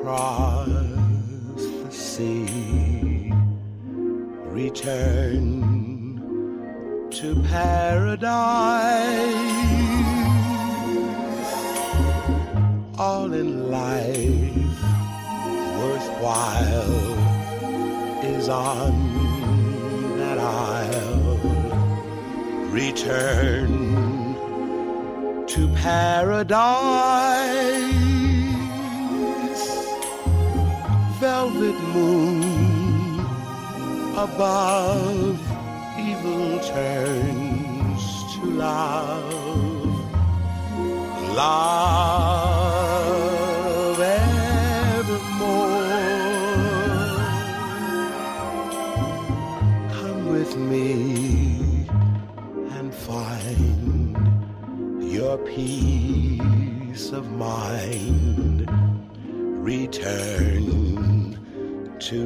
across the sea, return to paradise. All in life worthwhile is on that isle. Return to paradise. Velvet moon above, evil turns to love. Love evermore. Come with me and find your peace of mind. Return to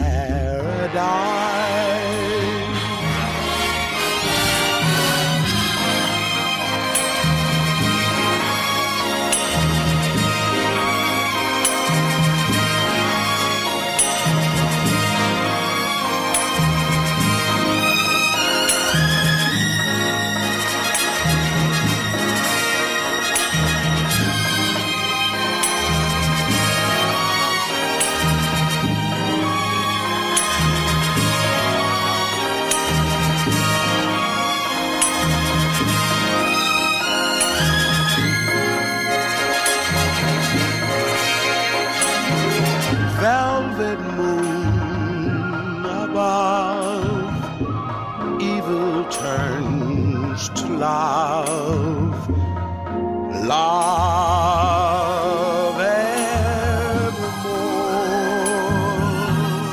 paradise. Velvet moon above, evil turns to love. Love evermore.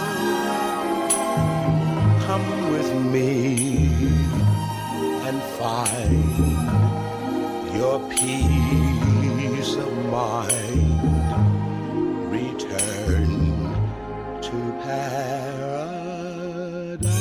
Come with me and find your peace of mind. Return to paradise.